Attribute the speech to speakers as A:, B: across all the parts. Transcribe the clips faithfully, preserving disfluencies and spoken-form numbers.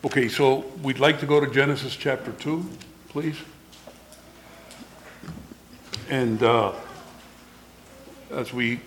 A: Okay, so we'd like to go to Genesis chapter two, please. And uh, as we,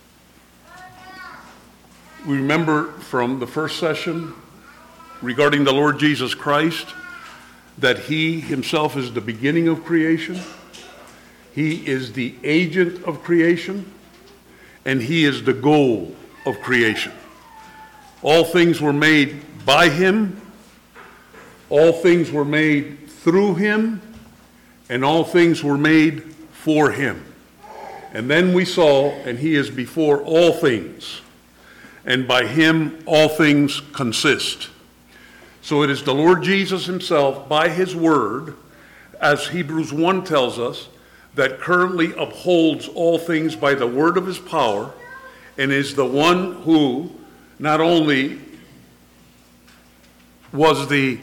A: we remember from the first session regarding the Lord Jesus Christ, that he himself is the beginning of creation, he is the agent of creation, and he is the goal of creation. All things were made by him, all things were made through him, and all things were made for him. And then we saw, and he is before all things, and by him all things consist. So it is the Lord Jesus himself, by his word, as Hebrews one tells us, that currently upholds all things by the word of his power, and is the one who not only was the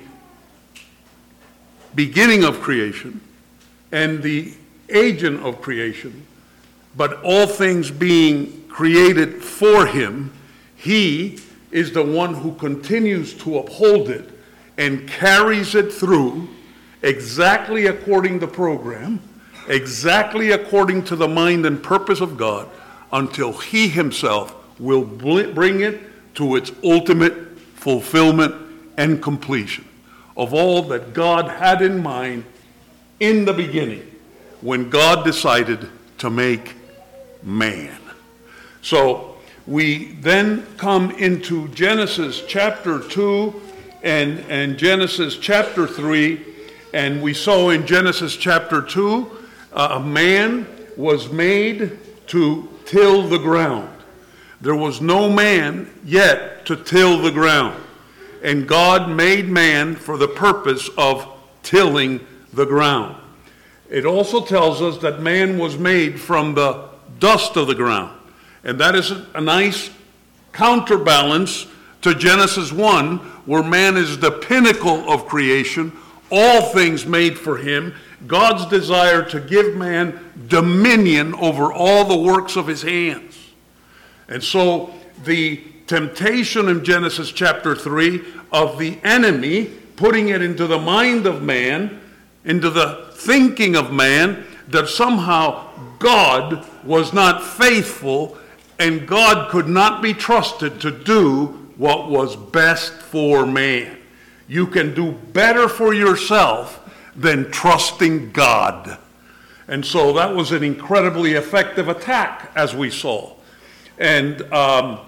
A: beginning of creation and the agent of creation, but all things being created for him, he is the one who continues to uphold it and carries it through exactly according to program, exactly according to the mind and purpose of God, until he himself will bring it to its ultimate fulfillment and completion of all that God had in mind in the beginning when God decided to make man. So we then come into Genesis chapter two and, and Genesis chapter three, and we saw in Genesis chapter two, uh, a man was made to till the ground. There was no man yet to till the ground. And God made man for the purpose of tilling the ground. It also tells us that man was made from the dust of the ground. And that is a nice counterbalance to Genesis one, where man is the pinnacle of creation, all things made for him, God's desire to give man dominion over all the works of his hands. And so the temptation in Genesis chapter three of the enemy, putting it into the mind of man, into the thinking of man, that somehow God was not faithful and God could not be trusted to do what was best for man. You can do better for yourself than trusting God. And so that was an incredibly effective attack, as we saw. And um,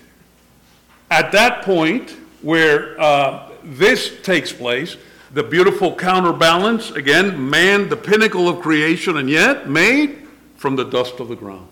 A: at that point where uh, this takes place, the beautiful counterbalance, again, man, the pinnacle of creation, and yet made from the dust of the ground.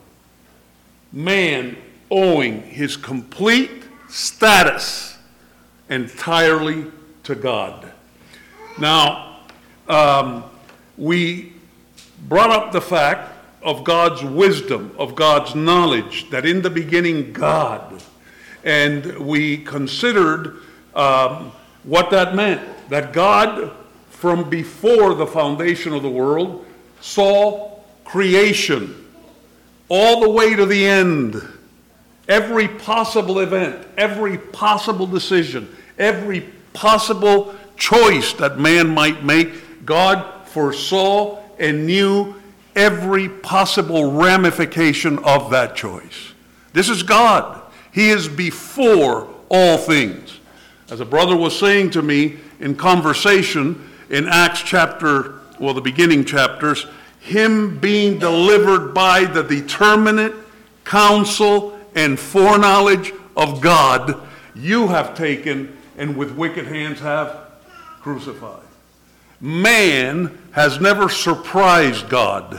A: Man owing his complete status entirely to God. Now, um, we brought up the fact of God's wisdom, of God's knowledge, that in the beginning God, and we considered um, what that meant, that God from before the foundation of the world saw creation all the way to the end, every possible event, every possible decision, every possible choice that man might make, God foresaw and knew every possible ramification of that choice. This is God. He is before all things. As a brother was saying to me in conversation in Acts chapter, well, the beginning chapters, him being delivered by the determinate counsel and foreknowledge of God, you have taken and with wicked hands have crucified. Man has never surprised God.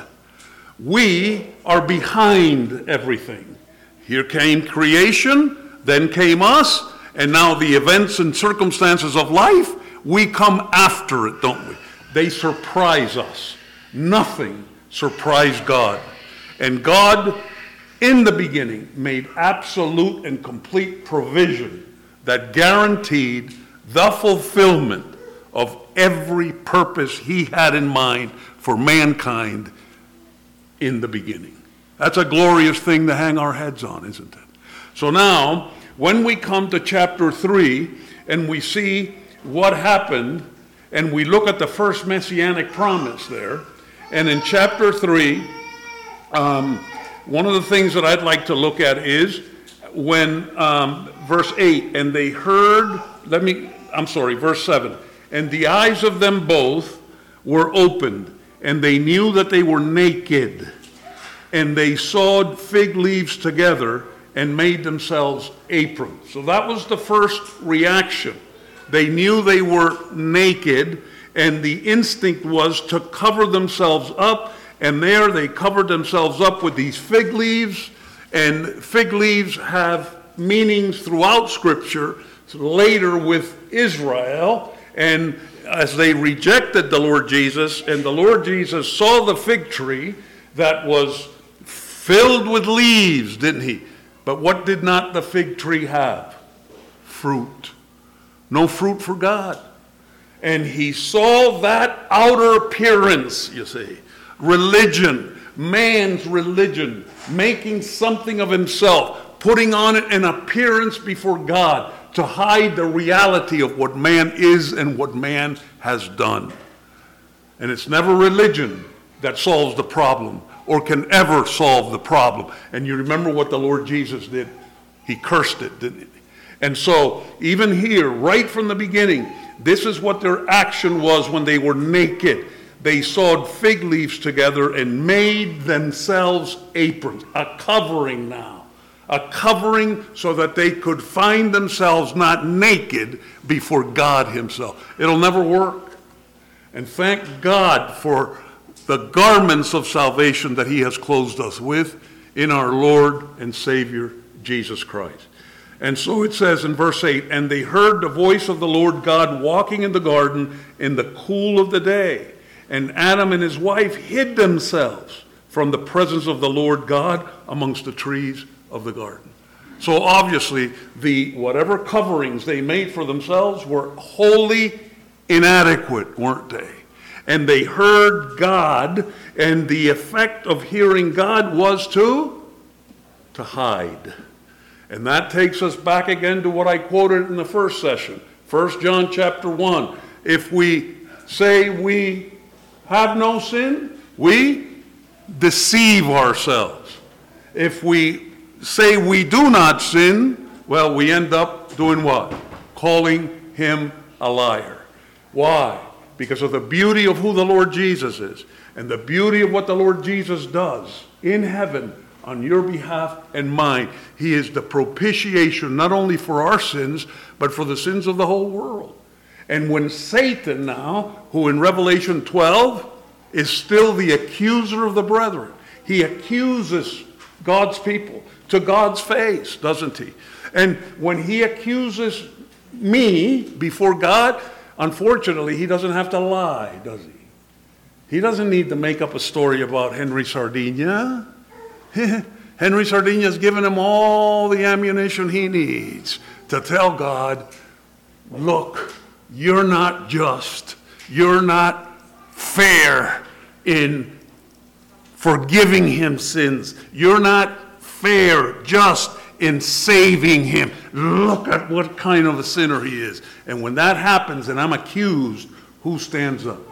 A: We are behind everything. Here came creation, then came us, and now the events and circumstances of life, we come after it, don't we? They surprise us. Nothing surprised God. And God, in the beginning, made absolute and complete provision that guaranteed the fulfillment of every purpose he had in mind for mankind in the beginning. That's a glorious thing to hang our heads on, isn't it? So now, when we come to chapter three, and we see what happened, and we look at the first messianic promise there, and in chapter three, um, one of the things that I'd like to look at is when, um, verse eight, and they heard, let me, I'm sorry, verse seven, and the eyes of them both were opened, and they knew that they were naked, and they sewed fig leaves together and made themselves aprons. So that was the first reaction. They knew they were naked, and the instinct was to cover themselves up, and there they covered themselves up with these fig leaves, and fig leaves have meanings throughout Scripture, later with Israel, and as they rejected the Lord Jesus, and the Lord Jesus saw the fig tree that was filled with leaves, didn't he? But what did not the fig tree have? Fruit. No fruit for God. And he saw that outer appearance, you see. Religion, man's religion, making something of himself, putting on it an appearance before God to hide the reality of what man is and what man has done. And it's never religion that solves the problem or can ever solve the problem. And you remember what the Lord Jesus did? He cursed it, didn't he? And so, even here, right from the beginning, this is what their action was when they were naked. They sewed fig leaves together and made themselves aprons, a covering now. A covering so that they could find themselves not naked before God himself. It'll never work. And thank God for the garments of salvation that he has clothed us with in our Lord and Savior, Jesus Christ. And so it says in verse eight, and they heard the voice of the Lord God walking in the garden in the cool of the day. And Adam and his wife hid themselves from the presence of the Lord God amongst the trees of the garden. So obviously, the whatever coverings they made for themselves were wholly inadequate, weren't they? And they heard God, and the effect of hearing God was to, to hide. And that takes us back again to what I quoted in the first session, First John chapter one. If we say we have no sin, we deceive ourselves. If we say we do not sin, well, we end up doing what? Calling him a liar. Why? Because of the beauty of who the Lord Jesus is and the beauty of what the Lord Jesus does in heaven on your behalf and mine. He is the propitiation not only for our sins, but for the sins of the whole world. And when Satan now, who in Revelation twelve is still the accuser of the brethren, he accuses God's people to God's face, doesn't he? And when he accuses me before God, unfortunately, he doesn't have to lie, does he? He doesn't need to make up a story about Henry Sardinia. Henry Sardinia has given him all the ammunition he needs to tell God, look, you're not just, you're not fair in forgiving him sins. You're not fair, just in saving him. Look at what kind of a sinner he is. And when that happens and I'm accused, who stands up?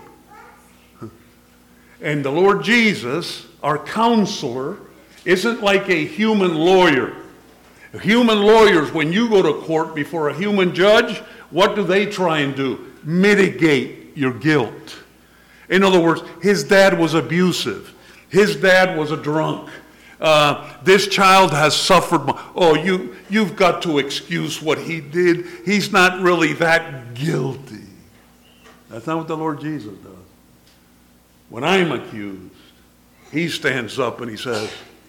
A: And the Lord Jesus, our counselor, isn't like a human lawyer. Human lawyers, when you go to court before a human judge, what do they try and do? Mitigate your guilt. In other words, his dad was abusive. His dad was a drunk. Uh, this child has suffered. Oh, you, you've got to excuse what he did. He's not really that guilty. That's not what the Lord Jesus does. When I'm accused, he stands up and he says,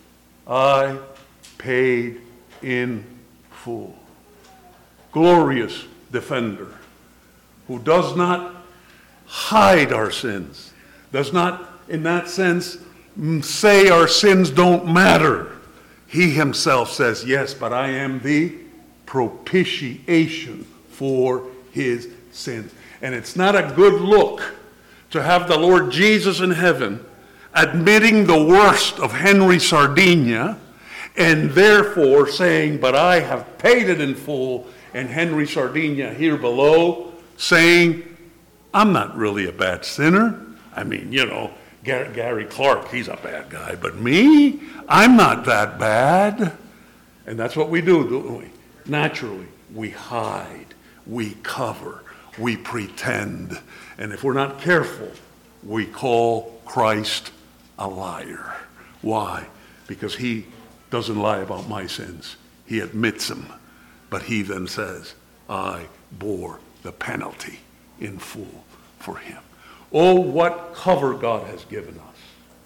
A: I paid in full. Glorious defender who does not hide our sins, does not, in that sense, say our sins don't matter. He himself says, yes, but I am the propitiation for his sins. And it's not a good look to have the Lord Jesus in heaven admitting the worst of Henry Sardinia and therefore saying, but I have paid it in full, and Henry Sardinia here below saying, I'm not really a bad sinner. I mean, you know, Gary, Gary Clark, he's a bad guy, but me, I'm not that bad. And that's what we do, don't we? Naturally, we hide, we cover, we pretend. And if we're not careful, we call Christ a liar. Why? Because he doesn't lie about my sins. He admits them. But he then says, I bore the penalty in full for him. Oh, what cover God has given us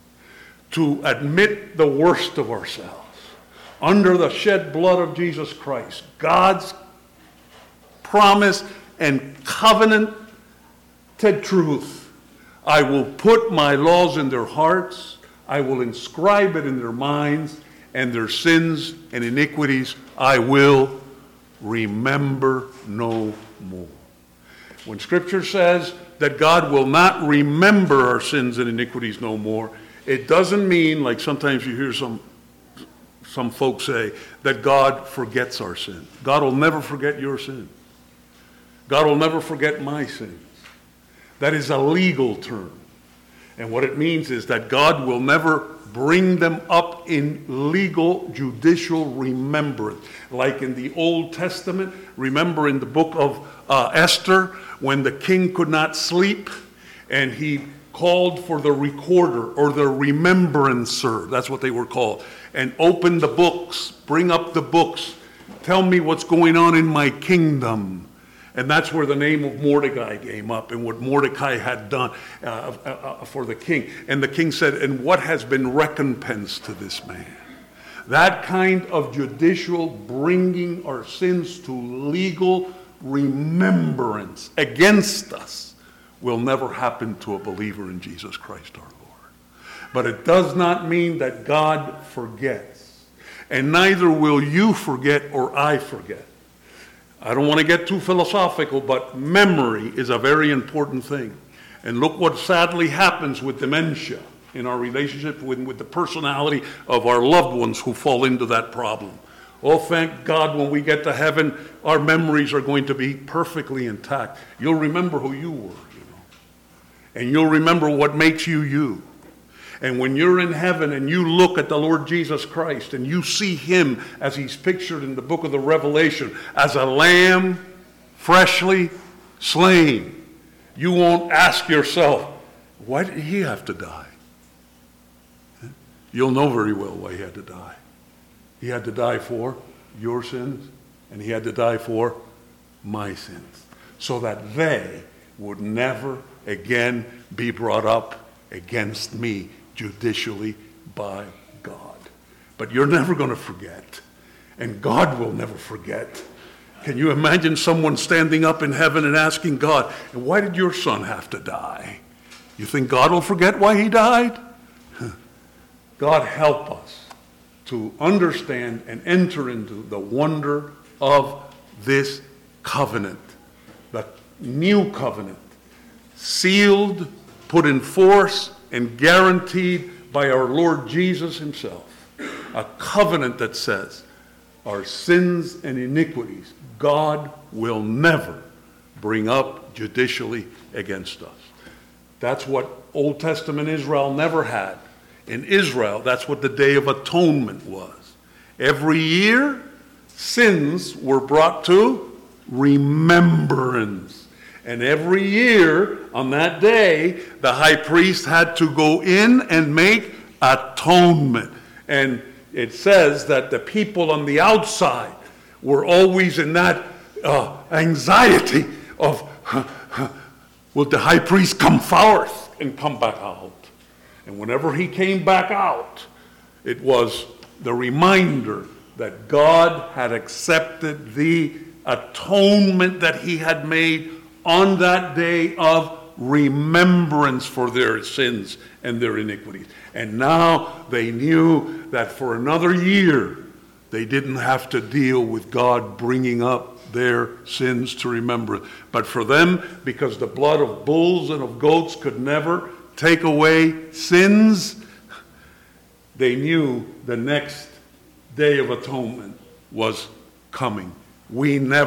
A: to admit the worst of ourselves. Under the shed blood of Jesus Christ, God's promise and covenant to truth. I will put my laws in their hearts. I will inscribe it in their minds, and their sins and iniquities I will remember no more. When Scripture says that God will not remember our sins and iniquities no more, it doesn't mean, like sometimes you hear some some folks say, that God forgets our sin. God will never forget your sin. God will never forget my sins. That is a legal term. And what it means is that God will never bring them up in legal, judicial remembrance. Like in the Old Testament, remember in the book of uh, Esther, when the king could not sleep, and he called for the recorder or the remembrancer, that's what they were called, and open the books, bring up the books, tell me what's going on in my kingdom. And that's where the name of Mordecai came up, and what Mordecai had done uh, uh, uh, for the king. And the king said, and what has been recompense to this man? That kind of judicial bringing our sins to legal remembrance against us will never happen to a believer in Jesus Christ our Lord. But it does not mean that God forgets. And neither will you forget or I forget. I don't want to get too philosophical, but memory is a very important thing. And look what sadly happens with dementia in our relationship with, with the personality of our loved ones who fall into that problem. Oh, thank God when we get to heaven, our memories are going to be perfectly intact. You'll remember who you were, you know. And you'll remember what makes you you. And when you're in heaven and you look at the Lord Jesus Christ and you see him as he's pictured in the book of the Revelation as a lamb freshly slain, you won't ask yourself, why did he have to die? You'll know very well why he had to die. He had to die for your sins, and he had to die for my sins, so that they would never again be brought up against me judicially by God. But you're never going to forget, and God will never forget. Can you imagine someone standing up in heaven and asking God, and why did your son have to die? You think God will forget why he died? God help us to understand and enter into the wonder of this covenant, the new covenant, sealed, put in force, and guaranteed by our Lord Jesus himself. A covenant that says our sins and iniquities God will never bring up judicially against us. That's what Old Testament Israel never had. In Israel, that's what the Day of Atonement was. Every year, sins were brought to remembrance. And every year, on that day, the high priest had to go in and make atonement. And it says that the people on the outside were always in that uh, anxiety of, will the high priest come forth and come back out? And whenever he came back out, it was the reminder that God had accepted the atonement that he had made on that day of remembrance for their sins and their iniquities. And now they knew that for another year, they didn't have to deal with God bringing up their sins to remember. But for them, because the blood of bulls and of goats could never take away sins, they knew the next Day of Atonement was coming. We never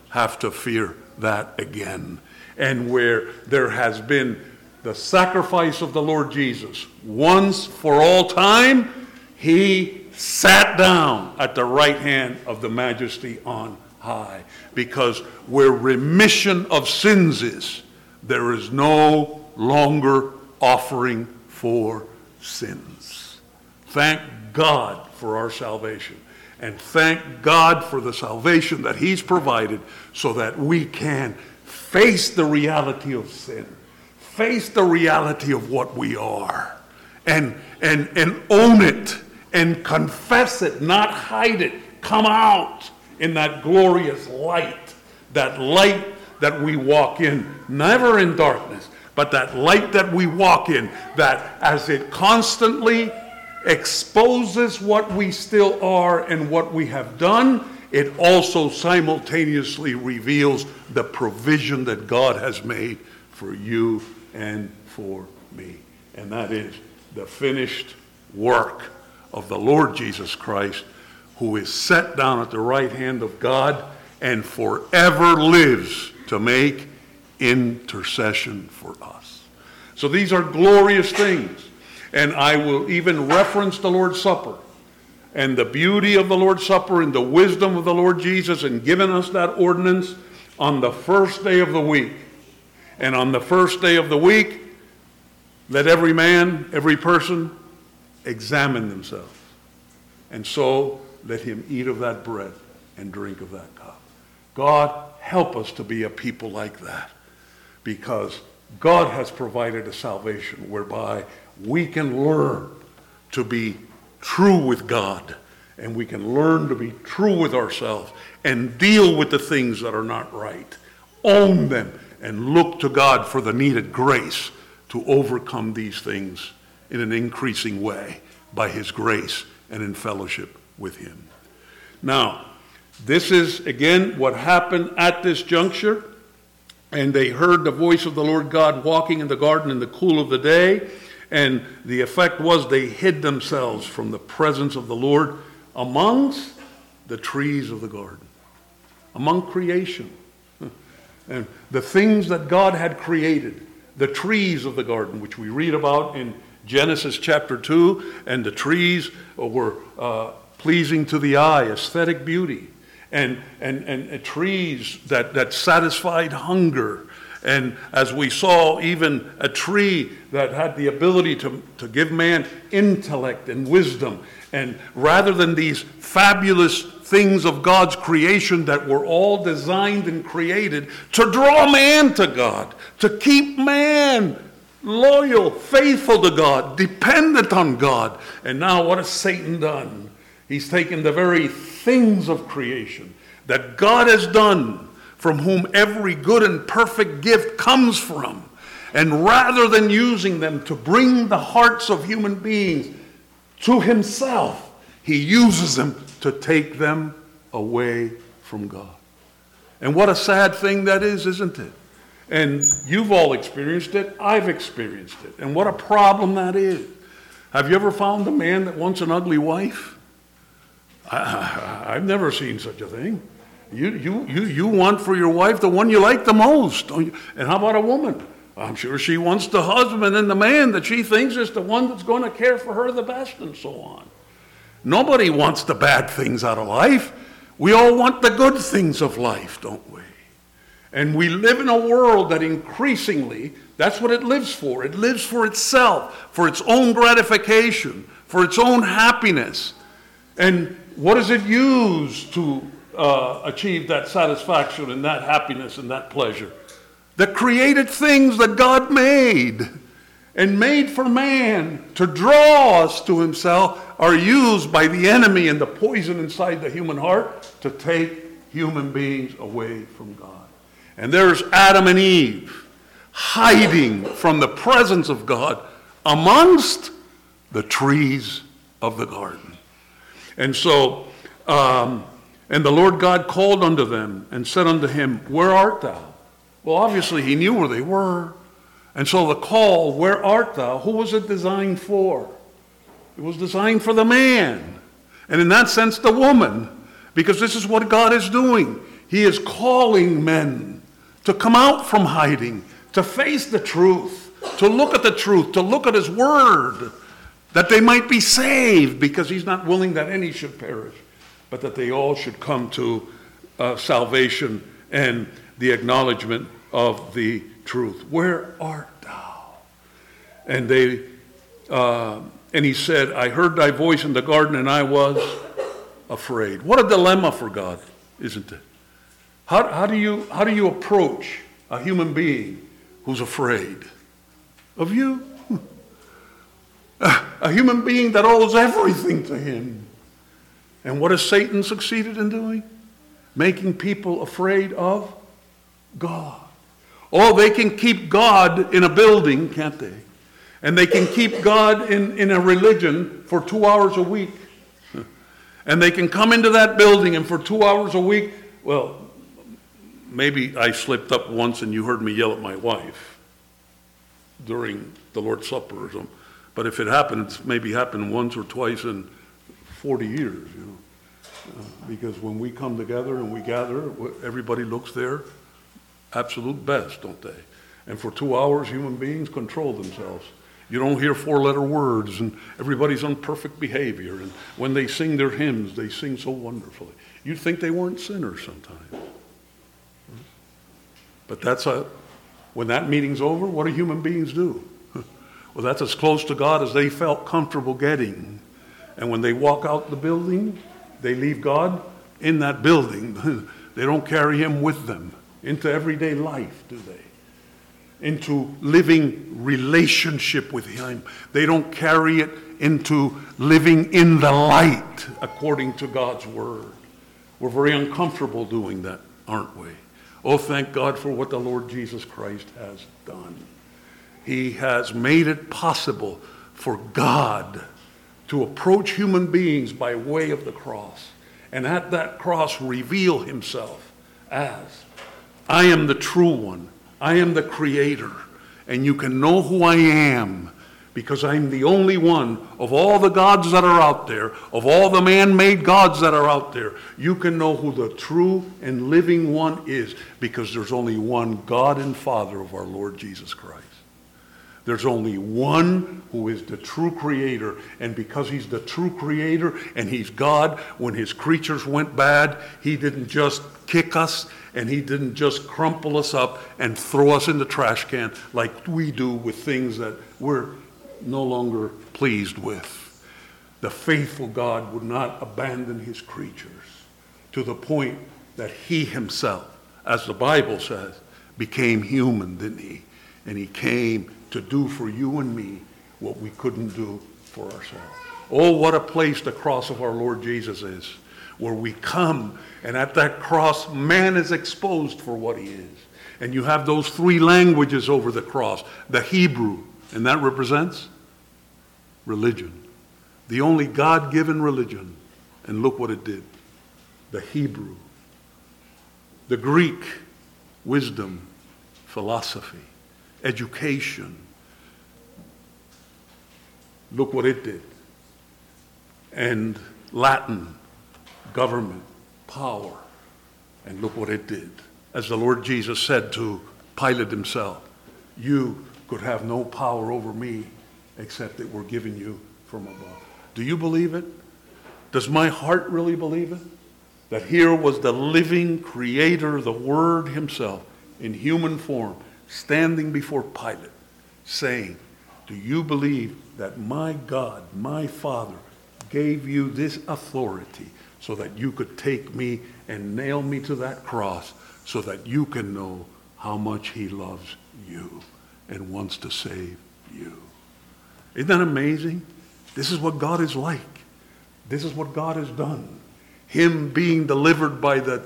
A: have to fear that again. And where there has been the sacrifice of the Lord Jesus once for all time, he sat down at the right hand of the Majesty on high. Because where remission of sins is, there is no longer offering for sins. Thank God for our salvation. And thank God for the salvation that he's provided so that we can face the reality of sin, face the reality of what we are, and, and, and own it, and confess it, not hide it. Come out in that glorious light, that light that we walk in, never in darkness, but that light that we walk in, that as it constantly exposes what we still are and what we have done, it also simultaneously reveals the provision that God has made for you and for me. And that is the finished work of the Lord Jesus Christ, who is set down at the right hand of God and forever lives to make intercession for us. So these are glorious things. And I will even reference the Lord's Supper and the beauty of the Lord's Supper and the wisdom of the Lord Jesus in giving us that ordinance on the first day of the week. And on the first day of the week, let every man, every person examine themselves. And so let him eat of that bread and drink of that cup. God, help us to be a people like that, because God has provided a salvation whereby we can learn to be true with God, and we can learn to be true with ourselves and deal with the things that are not right. Own them and look to God for the needed grace to overcome these things in an increasing way by his grace and in fellowship with him. Now, this is again what happened at this juncture. And they heard the voice of the Lord God walking in the garden in the cool of the day. And the effect was they hid themselves from the presence of the Lord amongst the trees of the garden, among creation. And the things that God had created, the trees of the garden, which we read about in Genesis chapter two, and the trees were uh, pleasing to the eye, aesthetic beauty. And, and, and, and trees that, that satisfied hunger. And as we saw, even a tree that had the ability to, to give man intellect and wisdom. And rather than these fabulous things of God's creation that were all designed and created to draw man to God, to keep man loyal, faithful to God, dependent on God. And now what has Satan done? He's taken the very things of creation that God has done, from whom every good and perfect gift comes from, and rather than using them to bring the hearts of human beings to himself, he uses them to take them away from God. And what a sad thing that is, isn't it? And you've all experienced it. I've experienced it. And what a problem that is. Have you ever found a man that wants an ugly wife? I, I've never seen such a thing. You, you, you, you want for your wife the one you like the most. And how about a woman? I'm sure she wants the husband and the man that she thinks is the one that's going to care for her the best, and so on. Nobody wants the bad things out of life. We all want the good things of life, don't we? And we live in a world that increasingly, that's what it lives for. It lives for itself, for its own gratification, for its own happiness. And what does it use to uh, achieve that satisfaction and that happiness and that pleasure? The created things that God made and made for man to draw us to himself are used by the enemy and the poison inside the human heart to take human beings away from God. And there's Adam and Eve hiding from the presence of God amongst the trees of the garden. And so, um, and the Lord God called unto them and said unto him, Where art thou? Well, obviously he knew where they were. And so the call, Where art thou? Who was it designed for? It was designed for the man. And in that sense, the woman. Because this is what God is doing. He He is calling men to come out from hiding, to face the truth, to look at the truth, to look at his word, that they might be saved, because he's not willing that any should perish, but that they all should come to uh, salvation and the acknowledgement of the truth. Where art thou? And they, uh, and he said, I heard thy voice in the garden, and I was afraid. What a dilemma for God, isn't it? How, how do you, how do you approach a human being who's afraid of you? A human being that owes everything to him. And what has Satan succeeded in doing? Making people afraid of God. Oh, they can keep God in a building, can't they? And they can keep God in, in a religion for two hours a week. And they can come into that building and for two hours a week, well, maybe I slipped up once and you heard me yell at my wife during the Lord's Supper or something. But if it happens, maybe happened once or twice in forty years, you know. Uh, because when we come together and we gather, everybody looks their absolute best, don't they? And for two hours, human beings control themselves. You don't hear four-letter words, and everybody's on perfect behavior. And when they sing their hymns, they sing so wonderfully. You'd think they weren't sinners sometimes. But that's a, when that meeting's over, what do human beings do? Well, that's as close to God as they felt comfortable getting. And when they walk out the building, they leave God in that building. They don't carry him with them into everyday life, do they? Into living relationship with him. They don't carry it into living in the light according to God's word. We're very uncomfortable doing that, aren't we? Oh, thank God for what the Lord Jesus Christ has done. He has made it possible for God to approach human beings by way of the cross. And at that cross reveal himself as, I am the true one. I am the creator. And you can know who I am because I'm the only one of all the gods that are out there, of all the man-made gods that are out there. You can know who the true and living one is because there's only one God and Father of our Lord Jesus Christ. There's only one who is the true creator, and because he's the true creator and he's God, when his creatures went bad, he didn't just kick us and he didn't just crumple us up and throw us in the trash can like we do with things that we're no longer pleased with. The faithful God would not abandon his creatures to the point that he himself, as the Bible says, became human, didn't he? And he came to do for you and me what we couldn't do for ourselves. Oh, what a place the cross of our Lord Jesus is, where we come, and at that cross, man is exposed for what he is. And you have those three languages over the cross, the Hebrew, and that represents religion, the only God-given religion. And look what it did. The Hebrew, the Greek, wisdom, philosophy, education. Look what it did. And Latin, government, power. And look what it did. As the Lord Jesus said to Pilate himself, you could have no power over me except that we're given you from above. Do you believe it? Does my heart really believe it? That here was the living creator, the Word himself, in human form, standing before Pilate, saying, do you believe that my God, my Father, gave you this authority so that you could take me and nail me to that cross so that you can know how much he loves you and wants to save you? Isn't that amazing? This is what God is like. This is what God has done. Him being delivered by the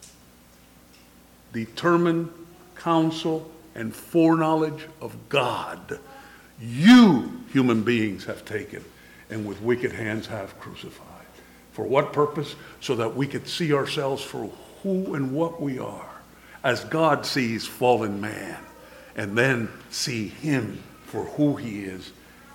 A: determined counsel and foreknowledge of God. You, human beings, have taken and with wicked hands have crucified. For what purpose? So that we could see ourselves for who and what we are, as God sees fallen man, and then see him for who he is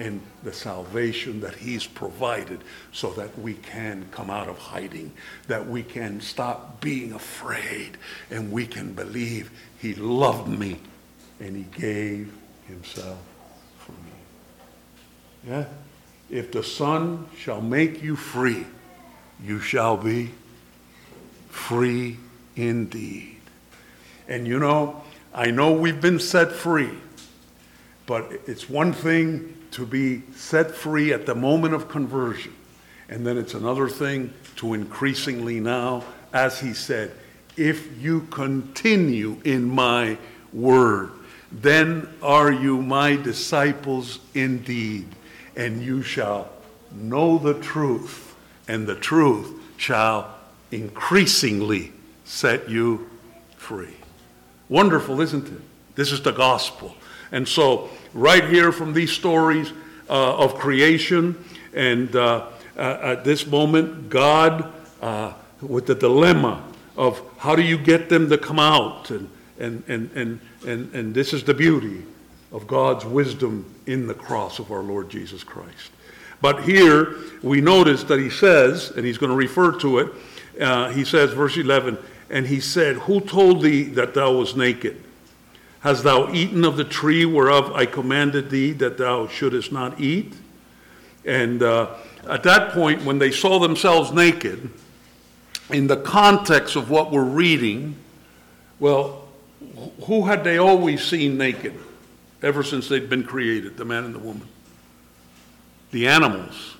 A: in the salvation that he's provided so that we can come out of hiding, that we can stop being afraid, and we can believe he loved me and he gave himself for me. Yeah? If the Son shall make you free, you shall be free indeed. And you know, I know we've been set free, but it's one thing to be set free at the moment of conversion, and then it's another thing to increasingly now, as he said, if you continue in my word, then are you my disciples indeed, and you shall know the truth, and the truth shall increasingly set you free. Wonderful, isn't it? This is the gospel. And so, right here from these stories uh, of creation, and uh, uh, at this moment, God, uh, with the dilemma of how do you get them to come out, and and and and and, and this is the beauty of God's wisdom in the cross of our Lord Jesus Christ. But here we notice that he says, and he's going to refer to it, uh, he says, verse eleven, and he said, who told thee that thou wast naked? Hast thou eaten of the tree whereof I commanded thee that thou shouldest not eat? And uh, at that point, when they saw themselves naked, in the context of what we're reading, well, who had they always seen naked ever since they'd been created, the man and the woman? The animals.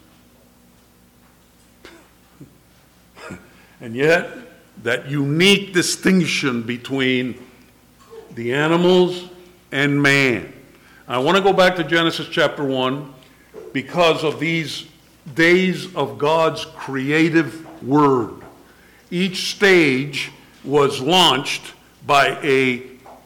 A: And yet, that unique distinction between the animals and man. I want to go back to Genesis chapter one because of these days of God's creative word. Each stage was launched by a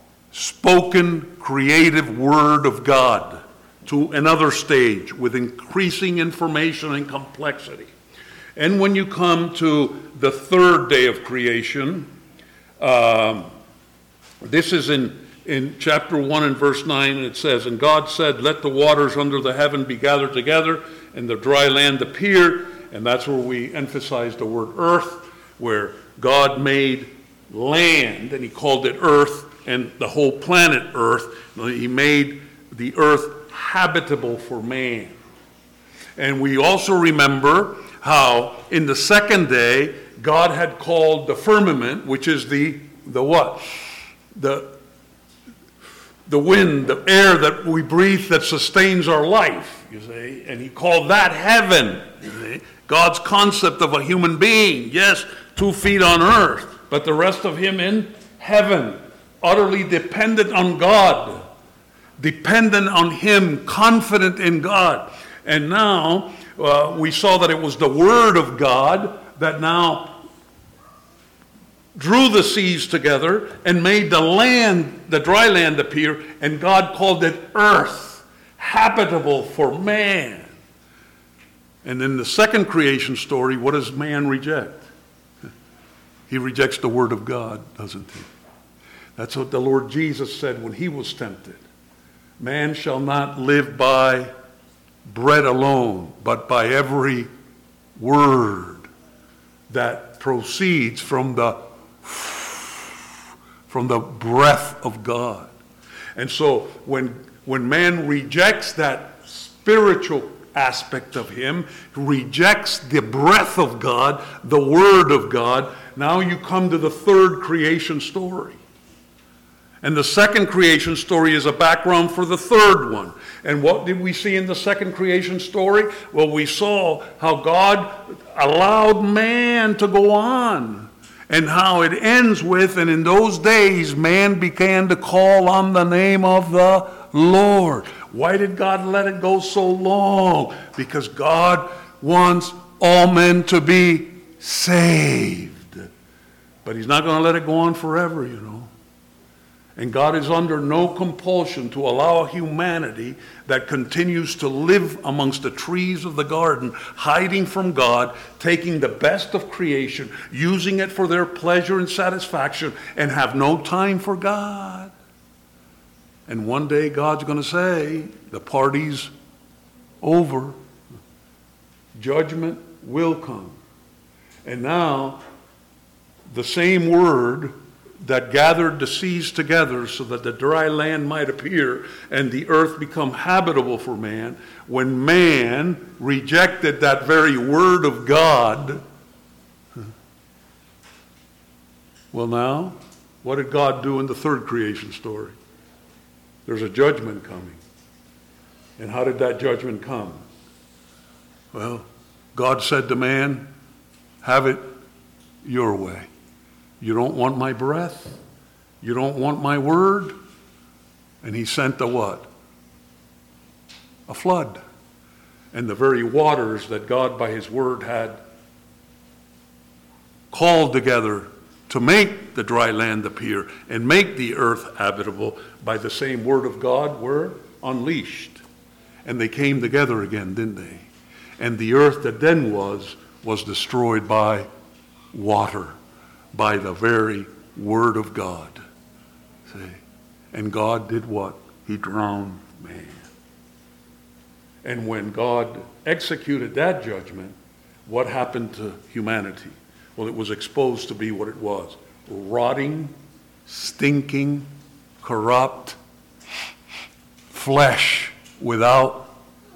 A: spoken creative word of God to another stage with increasing information and complexity. And when you come to the third day of creation, um, this is in, in chapter one and verse nine, and it says, and God said, let the waters under the heaven be gathered together, and the dry land appear. And that's where we emphasize the word earth, where God made land, and he called it earth, and the whole planet earth. He made the earth habitable for man. And we also remember how in the second day, God had called the firmament, which is the, the what? The, the wind, the air that we breathe that sustains our life, you see. And he called that heaven, you see. God's concept of a human being, yes, two feet on earth, but the rest of him in heaven, utterly dependent on God, dependent on him, confident in God. And now uh, we saw that it was the word of God that now drew the seas together and made the land, the dry land appear, and God called it earth, habitable for man. And in the second creation story, what does man reject? He rejects the word of God, doesn't he? That's what the Lord Jesus said when he was tempted. Man shall not live by bread alone, but by every word that proceeds from the from the breath of God. And so when when man rejects that spiritual aspect of him, rejects the breath of God, the word of God, now you come to the third creation story. And the second creation story is a background for the third one. And what did we see in the second creation story? Well, we saw how God allowed man to go on, and how it ends with, and in those days man began to call on the name of the Lord. Why did God let it go so long? Because God wants all men to be saved. But he's not going to let it go on forever, you know. And God is under no compulsion to allow a humanity that continues to live amongst the trees of the garden, hiding from God, taking the best of creation, using it for their pleasure and satisfaction, and have no time for God. And one day God's going to say, the party's over. Judgment will come. And now, the same word that gathered the seas together so that the dry land might appear and the earth become habitable for man, when man rejected that very word of God, well now, what did God do in the third creation story? There's a judgment coming. And how did that judgment come? Well, God said to man, have it your way. You don't want my breath? You don't want my word? And he sent a what? A flood. And the very waters that God by his word had called together to make the dry land appear and make the earth habitable by the same word of God were unleashed. And they came together again, didn't they? And the earth that then was, was destroyed by water, by the very word of God. See? And God did what? He drowned man. And when God executed that judgment, what happened to humanity? Well, it was exposed to be what it was. Rotting, stinking, corrupt flesh without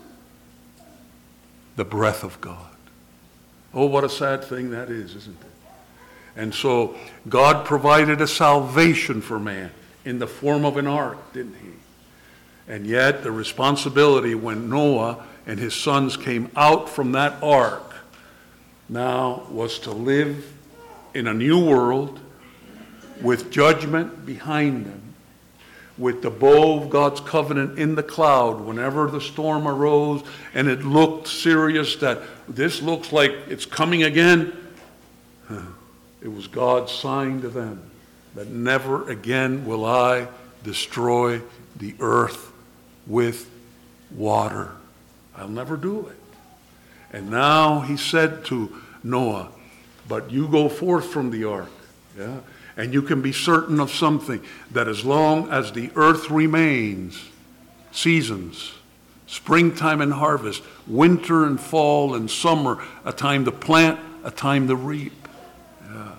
A: the breath of God. Oh, what a sad thing that is, isn't it? And so God provided a salvation for man in the form of an ark, didn't he? And yet the responsibility when Noah and his sons came out from that ark now was to live in a new world with judgment behind them, with the bow of God's covenant in the cloud whenever the storm arose and it looked serious that this looks like it's coming again. It was God's sign to them that never again will I destroy the earth with water. I'll never do it. And now he said to Noah, but you go forth from the ark, yeah, and you can be certain of something, that as long as the earth remains, seasons, springtime and harvest, winter and fall and summer, a time to plant, a time to reap. Yeah.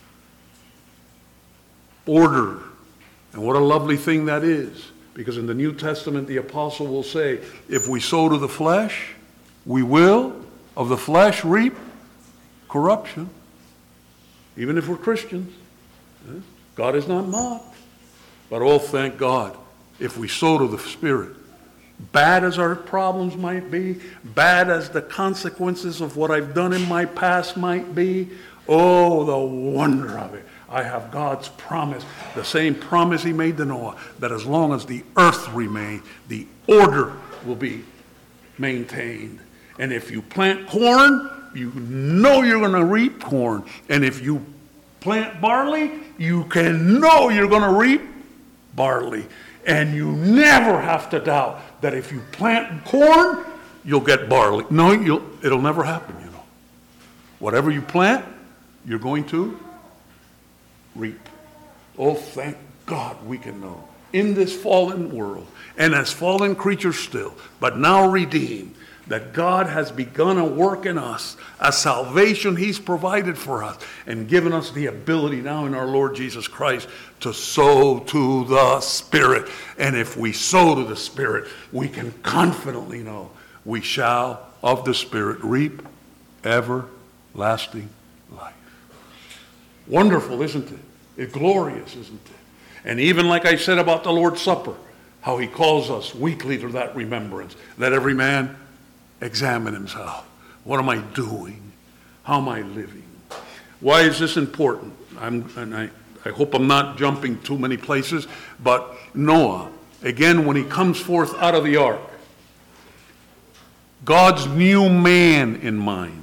A: Order. And what a lovely thing that is. Because in the New Testament, the apostle will say, if we sow to the flesh, we will of the flesh reap corruption. Even if we're Christians. God is not mocked. But oh, thank God, if we sow to the Spirit, bad as our problems might be, bad as the consequences of what I've done in my past might be, oh, the wonder of it. I have God's promise, the same promise he made to Noah, that as long as the earth remains, the order will be maintained. And if you plant corn, you know you're going to reap corn. And if you plant barley, you can know you're going to reap barley. And you never have to doubt that if you plant corn, you'll get barley. No, you'll, it'll never happen, you know. Whatever you plant, you're going to reap. Oh, thank God we can know. In this fallen world, and as fallen creatures still, but now redeemed, that God has begun a work in us, a salvation he's provided for us, and given us the ability now in our Lord Jesus Christ to sow to the Spirit. And if we sow to the Spirit, we can confidently know we shall of the Spirit reap everlasting life. Wonderful, isn't it? It's glorious, isn't it? And even like I said about the Lord's Supper, how he calls us weekly to that remembrance. Let every man examine himself. What am I doing? How am I living? Why is this important? I'm, and I, I hope I'm not jumping too many places, but Noah, again, when he comes forth out of the ark, God's new man in mind,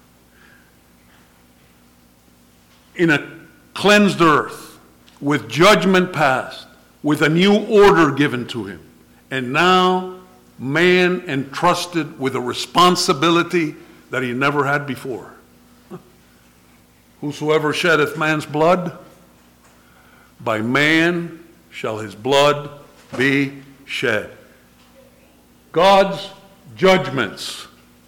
A: in a cleansed earth, with judgment passed, with a new order given to him, and now man entrusted with a responsibility that he never had before. Whosoever sheddeth man's blood, by man shall his blood be shed. God's judgments.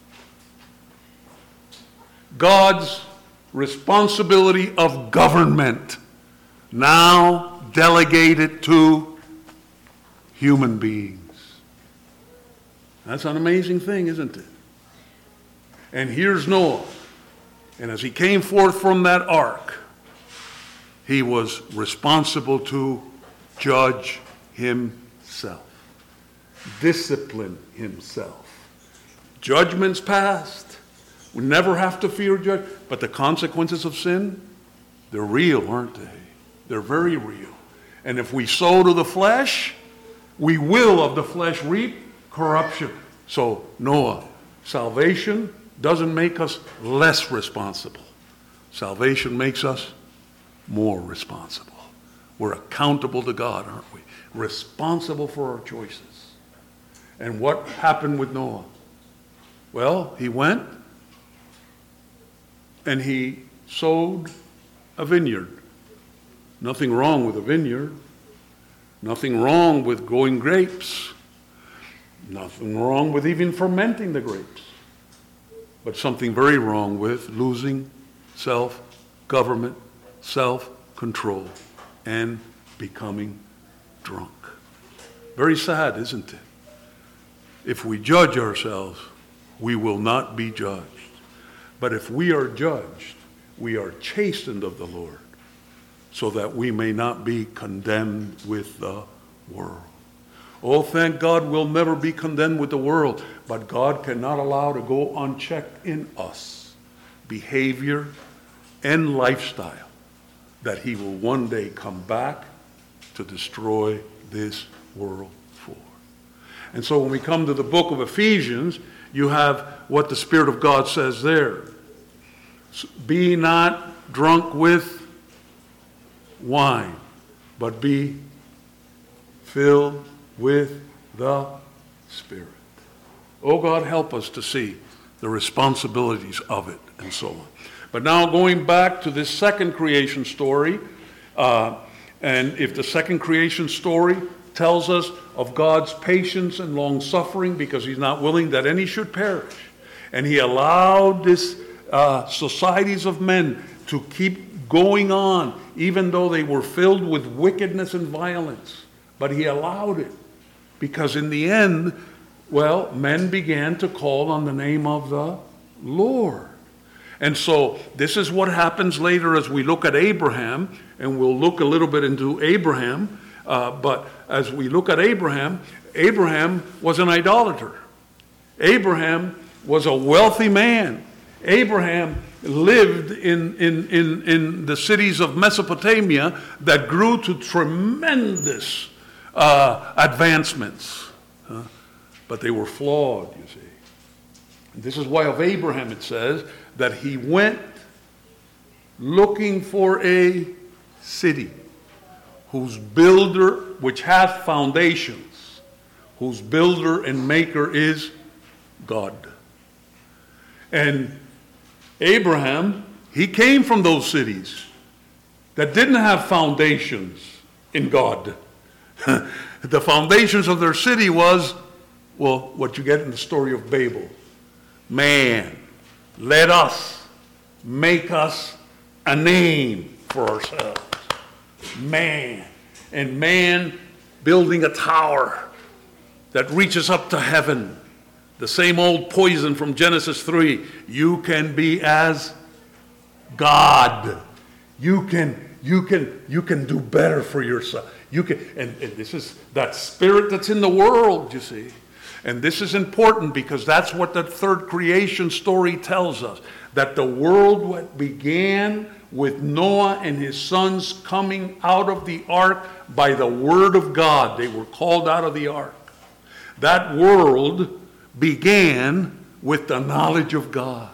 A: God's responsibility of government now delegated to human beings. That's an amazing thing, isn't it? And here's Noah. And as he came forth from that ark, he was responsible to judge himself, discipline himself. Judgments passed. We never have to fear judgment. But the consequences of sin, they're real, aren't they? They're very real. And if we sow to the flesh, we will of the flesh reap corruption. So, Noah, salvation doesn't make us less responsible. Salvation makes us more responsible. We're accountable to God, aren't we? Responsible for our choices. And what happened with Noah? Well, he went and he sowed a vineyard. Nothing wrong with a vineyard. Nothing wrong with growing grapes. Nothing wrong with even fermenting the grapes. But something very wrong with losing self-government, self-control, and becoming drunk. Very sad, isn't it? If we judge ourselves, we will not be judged. But if we are judged, we are chastened of the Lord, so that we may not be condemned with the world. Oh, thank God we'll never be condemned with the world, but God cannot allow to go unchecked in us behavior and lifestyle that he will one day come back to destroy this world for. And so when we come to the book of Ephesians, you have what the Spirit of God says there. Be not drunk with wine, but be filled with the Spirit. Oh, God, help us to see the responsibilities of it and so on. But now going back to this second creation story, uh, and if the second creation story tells us of God's patience and long-suffering because he's not willing that any should perish, and he allowed this uh, societies of men to keep going on even though they were filled with wickedness and violence, but he allowed it because in the end, well, men began to call on the name of the Lord. And so this is what happens later as we look at Abraham, and we'll look a little bit into Abraham. Uh, but as we look at Abraham, Abraham was an idolater. Abraham was a wealthy man. Abraham lived in, in, in, in the cities of Mesopotamia that grew to tremendous uh, advancements. Uh, but they were flawed, you see. And this is why of Abraham it says that he went looking for a city whose builder, which hath foundations, whose builder and maker is God. And Abraham, he came from those cities that didn't have foundations in God. The foundations of their city was, well, what you get in the story of Babel. Man, let us make us a name for ourselves. Man. And man building a tower that reaches up to heaven. The same old poison from Genesis three. You can be as God. You can, you can, you can do better for yourself. You can, and, and this is that spirit that's in the world, you see. And this is important because that's what the third creation story tells us. That the world began with Noah and his sons coming out of the ark by the word of God. They were called out of the ark. That world began with the knowledge of God.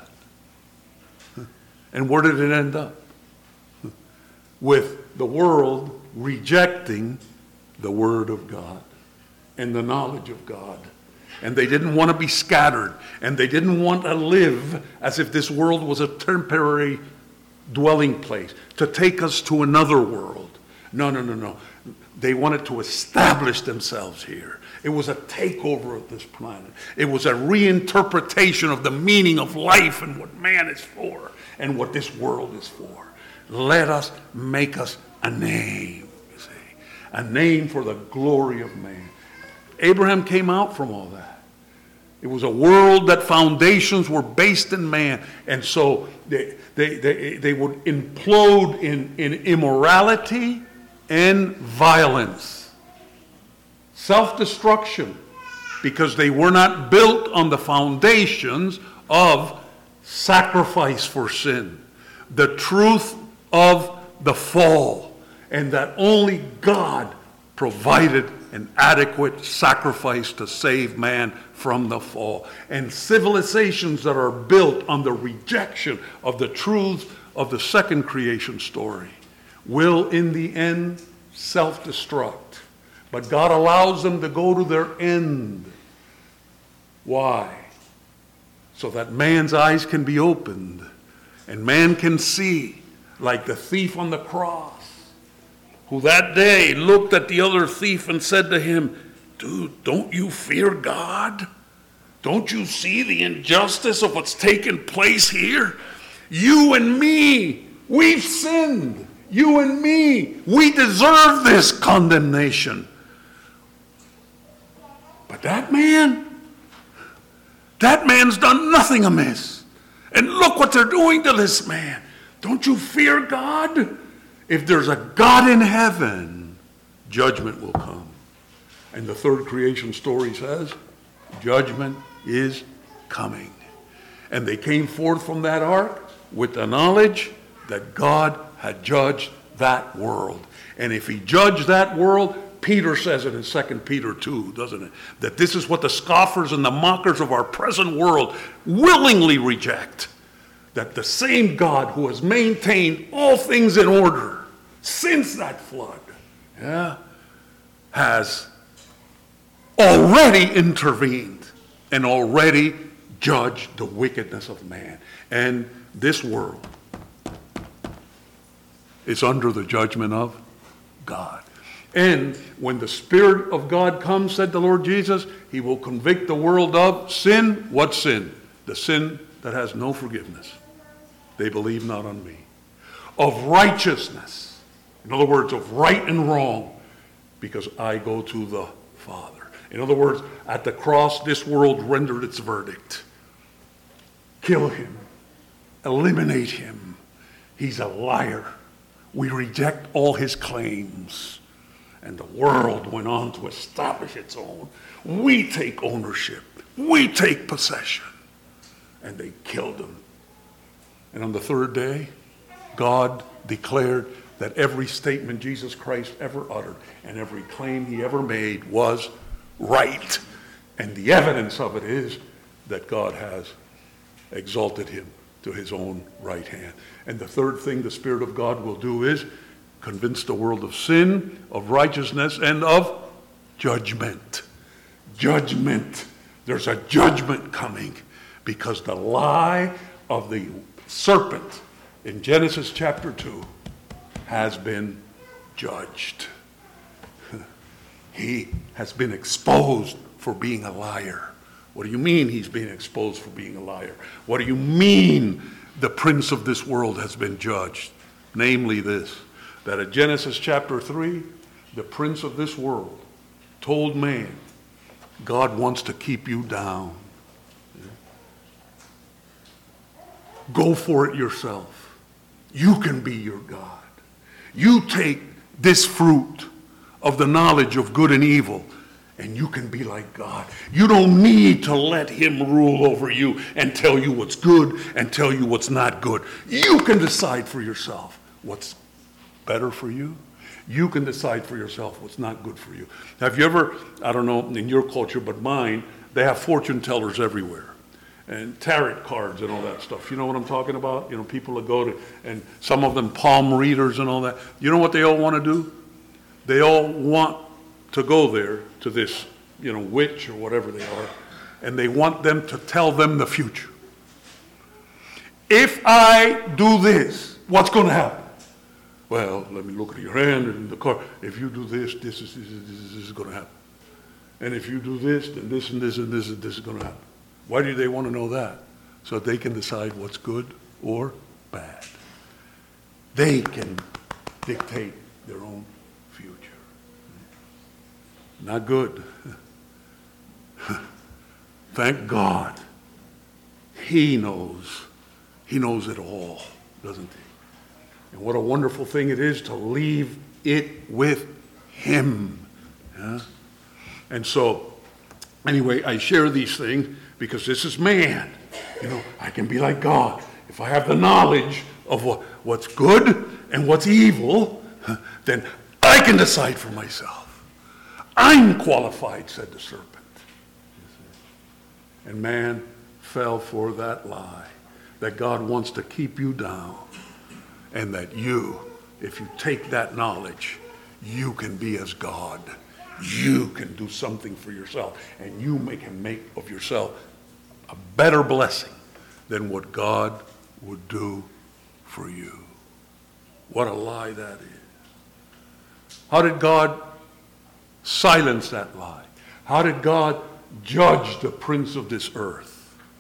A: And where did it end up? With the world rejecting the word of God and the knowledge of God. And they didn't want to be scattered. And they didn't want to live as if this world was a temporary dwelling place to take us to another world. No, no, no, no. They wanted to establish themselves here. It was a takeover of this planet. It was a reinterpretation of the meaning of life and what man is for and what this world is for. Let us make us a name, you see. A name for the glory of man. Abraham came out from all that. It was a world that foundations were based in man. And so they, they, they, they would implode in, in immorality and violence. Self-destruction. Because they were not built on the foundations of sacrifice for sin. The truth of the fall. And that only God provided an adequate sacrifice to save man from the fall. And civilizations that are built on the rejection of the truths of the second creation story will in the end self-destruct. But God allows them to go to their end. Why? So that man's eyes can be opened and man can see, like the thief on the cross, who that day looked at the other thief and said to him, dude, don't you fear God? Don't you see the injustice of what's taken place here? You and me, we've sinned. You and me, we deserve this condemnation. But that man, that man's done nothing amiss. And look what they're doing to this man. Don't you fear God? If there's a God in heaven, judgment will come. And the third creation story says, judgment is coming. And they came forth from that ark with the knowledge that God had judged that world. And if he judged that world, Peter says it in Second Peter two, doesn't it? That this is what the scoffers and the mockers of our present world willingly reject. That the same God who has maintained all things in order since that flood, yeah, has already intervened and already judged the wickedness of man. And this world is under the judgment of God. And when the Spirit of God comes, said the Lord Jesus, he will convict the world of sin. What sin? The sin that has no forgiveness. They believe not on me. Of righteousness. In other words, of right and wrong, because I go to the Father. In other words, at the cross, this world rendered its verdict. Kill him. Eliminate him. He's a liar. We reject all his claims. And the world went on to establish its own. We take ownership. We take possession. And they killed him. And on the third day, God declared that every statement Jesus Christ ever uttered and every claim he ever made was right. And the evidence of it is that God has exalted him to his own right hand. And the third thing the Spirit of God will do is convince the world of sin, of righteousness, and of judgment. Judgment. There's a judgment coming because the lie of the serpent in Genesis chapter two has been judged. He has been exposed for being a liar. What do you mean he's being exposed for being a liar? What do you mean the prince of this world has been judged? Namely this, that in Genesis chapter three, the prince of this world told man, God wants to keep you down. Go for it yourself. You can be your God. You take this fruit of the knowledge of good and evil, and you can be like God. You don't need to let him rule over you and tell you what's good and tell you what's not good. You can decide for yourself what's better for you. You can decide for yourself what's not good for you. Have you ever, I don't know in your culture, but mine, they have fortune tellers everywhere. And tarot cards and all that stuff. You know what I'm talking about? You know, people that go to, and some of them palm readers and all that. You know what they all want to do? They all want to go there to this, you know, witch or whatever they are, and they want them to tell them the future. If I do this, what's going to happen? Well, let me look at your hand and the car. If you do this, this is, this is, this is going to happen. And if you do this, then this and this and this and this is going to happen. Why do they want to know that? So that they can decide what's good or bad. They can dictate their own future. Not good. Thank God. He knows. He knows it all, doesn't he? And what a wonderful thing it is to leave it with him. Yeah? And so, anyway, I share these things because this is man. You know, I can be like God. If I have the knowledge of what, what's good and what's evil, then I can decide for myself. I'm qualified, said the serpent. And man fell for that lie, that God wants to keep you down, and that you, if you take that knowledge, you can be as God. You can do something for yourself, and you may, can make of yourself a better blessing than what God would do for you. What a lie that is. How did God silence that lie? How did God judge the prince of this earth?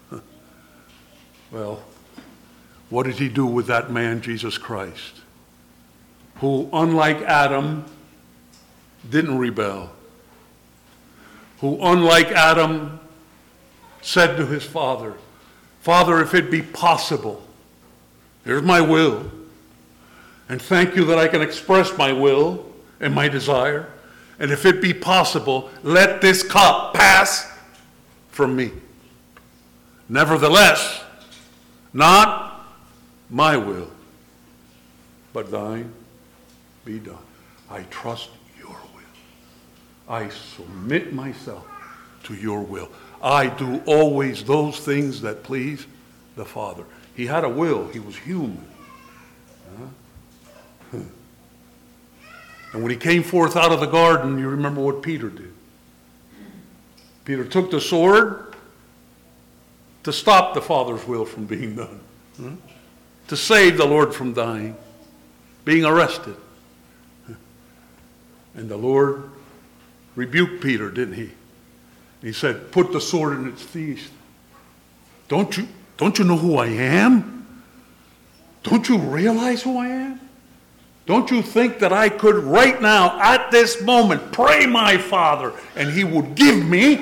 A: Well, what did he do with that man, Jesus Christ, who, unlike Adam, didn't rebel, who, unlike Adam, said to his father, Father, if it be possible, here's my will, and thank you that I can express my will and my desire, and if it be possible, let this cup pass from me. Nevertheless, not my will, but thine be done. I trust your will. I submit myself to your will. I do always those things that please the Father. He had a will. He was human. Huh? And when he came forth out of the garden, you remember what Peter did. Peter took the sword to stop the Father's will from being done. Huh? To save the Lord from dying, being arrested. And the Lord rebuked Peter, didn't he? He said, put the sword in its teeth. Don't you, don't you know who I am? Don't you realize who I am? Don't you think that I could right now, at this moment, pray my Father and he would give me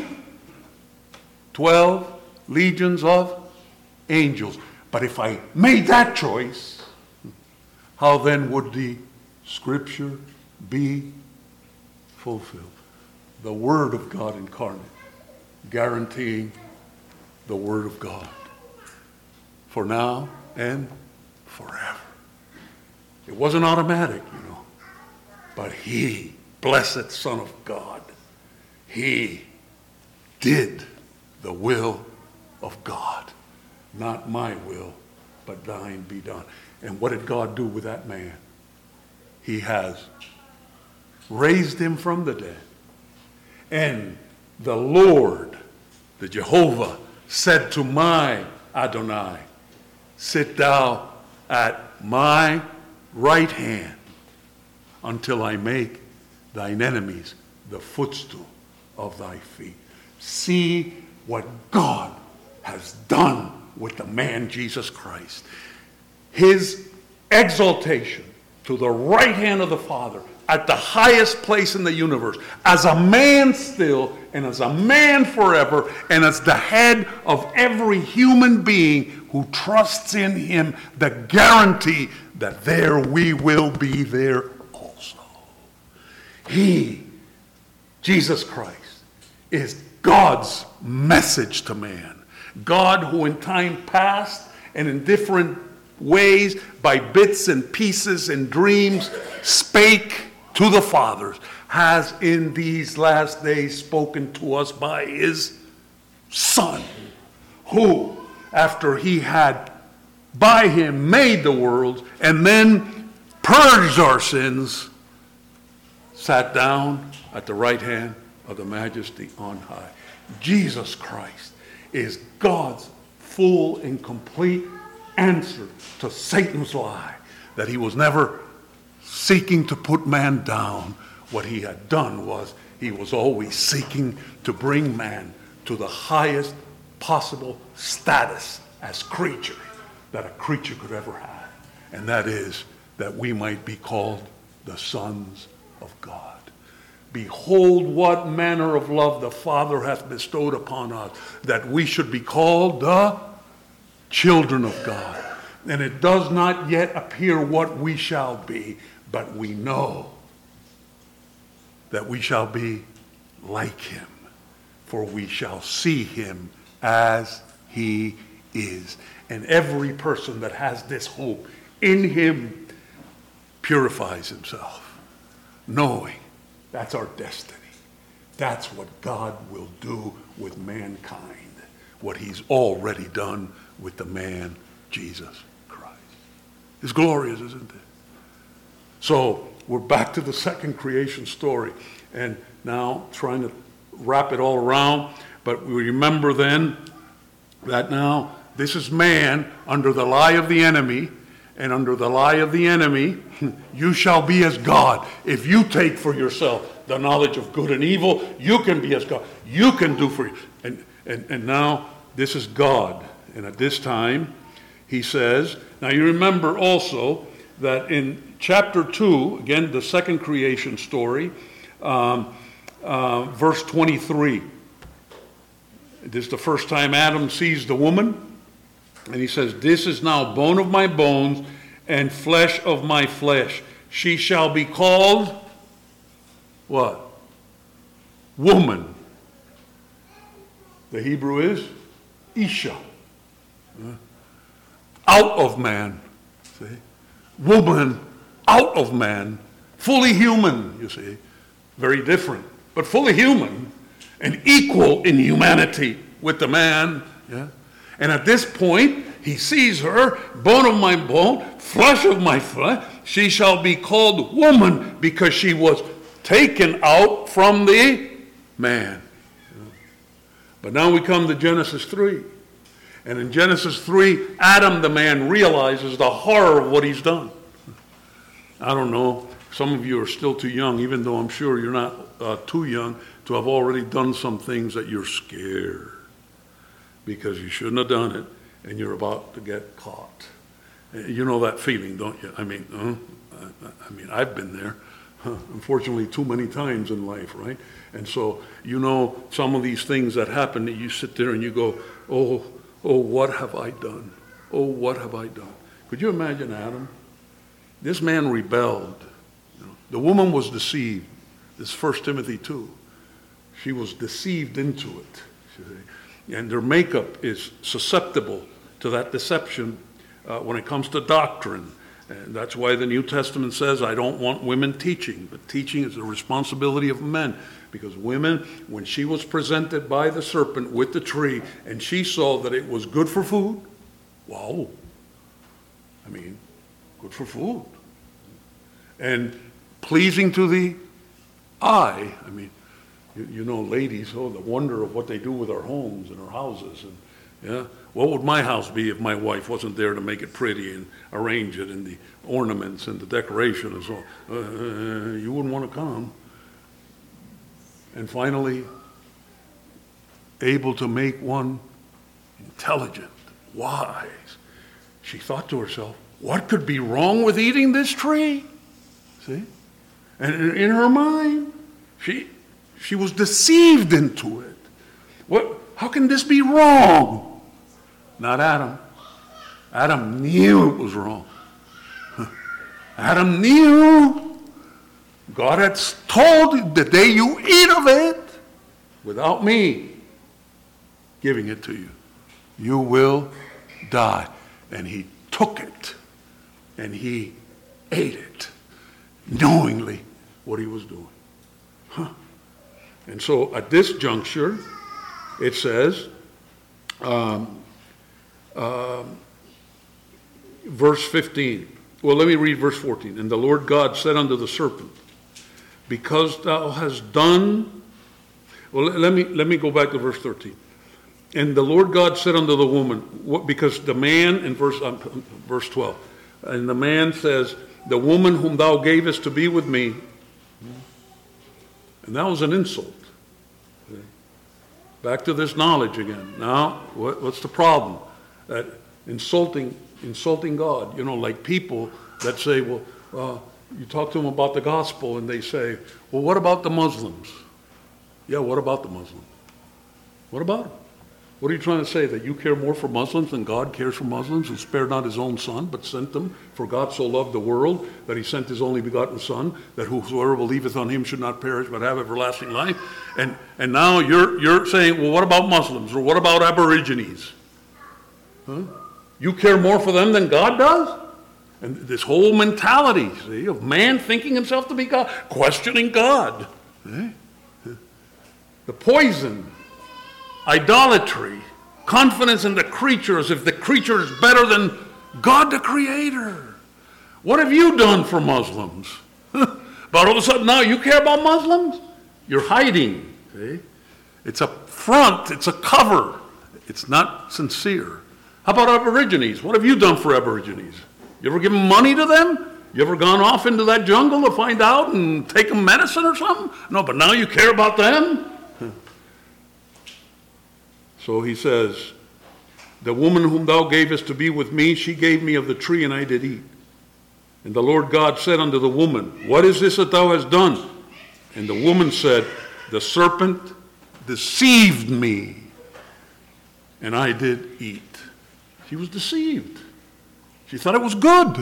A: twelve legions of angels? But if I made that choice, how then would the scripture be fulfilled? The Word of God incarnate, guaranteeing the Word of God for now and forever. It wasn't automatic, you know, but he, blessed Son of God, he did the will of God. Not my will, but thine be done. And what did God do with that man? He has raised him from the dead. And the Lord, the Jehovah, said to my Adonai, sit thou at my right hand until I make thine enemies the footstool of thy feet. See what God has done with the man Jesus Christ. His exaltation to the right hand of the Father at the highest place in the universe, as a man still and as a man forever, and as the head of every human being who trusts in him, the guarantee that there we will be there also. He, Jesus Christ, is God's message to man. God, who in time past and in different ways, by bits and pieces and dreams, spake to the fathers, has in these last days spoken to us by his Son, who, after he had by him made the world and then purged our sins, sat down at the right hand of the Majesty on high. Jesus Christ is God's full and complete answer to Satan's lie that he was never seeking to put man down. What he had done was he was always seeking to bring man to the highest possible status as creature that a creature could ever have. And that is that we might be called the sons of God. Behold, what manner of love the Father hath bestowed upon us, that we should be called the children of God. And it does not yet appear what we shall be, but we know that we shall be like him, for we shall see him as he is. And every person that has this hope in him purifies himself, knowing that's our destiny. That's what God will do with mankind, what he's already done with the man Jesus Christ. It's glorious, isn't it? So we're back to the second creation story, and now trying to wrap it all around. But we remember then that now this is man under the lie of the enemy, and under the lie of the enemy, you shall be as God. If you take for yourself the knowledge of good and evil, you can be as God. You can do for you. And, and, and now this is God. And at this time, he says, now you remember also that in chapter two, again, the second creation story, um, uh, verse twenty-three. This is the first time Adam sees the woman. And he says, this is now bone of my bones and flesh of my flesh. She shall be called, what? Woman. The Hebrew is Isha. Out of man. See? Woman out of man. Fully human, you see. Very different. But fully human and equal in humanity with the man. Yeah. And at this point, he sees her, bone of my bone, flesh of my flesh. She shall be called woman because she was taken out from the man. But now we come to Genesis three. And in Genesis three, Adam the man realizes the horror of what he's done. I don't know. Some of you are still too young, even though I'm sure you're not uh, too young to have already done some things that you're scared because you shouldn't have done it, and you're about to get caught. You know that feeling, don't you? I mean, uh, I, I mean, I've been there, huh, unfortunately, too many times in life, right? And so, you know, some of these things that happen, that you sit there and you go, oh, oh, what have I done? Oh, what have I done? Could you imagine Adam? This man rebelled. You know, the woman was deceived. This is First Timothy two. She was deceived into it. See? And their makeup is susceptible to that deception uh, when it comes to doctrine. And that's why the New Testament says, I don't want women teaching, but teaching is the responsibility of men. Because women, when she was presented by the serpent with the tree, and she saw that it was good for food, wow, I mean, good for food. And pleasing to the eye, I mean, you, you know, ladies, oh, the wonder of what they do with our homes and our houses. And yeah, what would my house be if my wife wasn't there to make it pretty and arrange it and the ornaments and the decoration and so on? Uh, you wouldn't want to come. And finally, able to make one intelligent, wise. She thought to herself, what could be wrong with eating this tree? See? And in her mind, she she was deceived into it. What? How can this be wrong? Not Adam. Adam knew it was wrong. Adam knew. God had told the day you eat of it, without me giving it to you, you will die. And he took it and he ate it, knowingly what he was doing. Huh. And so at this juncture, it says, um, uh, verse fifteen. Well, let me read verse fourteen. And the Lord God said unto the serpent, because thou hast done, well, let me, let me go back to verse thirteen. And the Lord God said unto the woman, what, because the man, in verse, um, verse twelve, and the man says, the woman whom thou gavest to be with me. And that was an insult. Back to this knowledge again. Now, what, what's the problem? That insulting, insulting God. You know, like people that say, well, uh, you talk to them about the gospel and they say, well, what about the Muslims? Yeah, what about the Muslims? What about them? What are you trying to say? That you care more for Muslims than God cares for Muslims, who spared not his own son, but sent them? For God so loved the world that he sent his only begotten Son, that whosoever believeth on him should not perish but have everlasting life. And and now you're you're saying, well, what about Muslims? Or what about Aborigines? Huh? You care more for them than God does? And this whole mentality, see, of man thinking himself to be God, questioning God. Eh? The poison, idolatry, confidence in the creature as if the creature is better than God the Creator. What have you done for Muslims? But all of a sudden now you care about Muslims? You're hiding. See? It's a front, it's a cover. It's not sincere. How about Aborigines? What have you done for Aborigines? You ever given money to them? You ever gone off into that jungle to find out and take them medicine or something? No, but now you care about them? So he says, the woman whom thou gavest to be with me, she gave me of the tree, and I did eat. And the Lord God said unto the woman, what is this that thou hast done? And the woman said, the serpent deceived me, and I did eat. She was deceived. She thought it was good.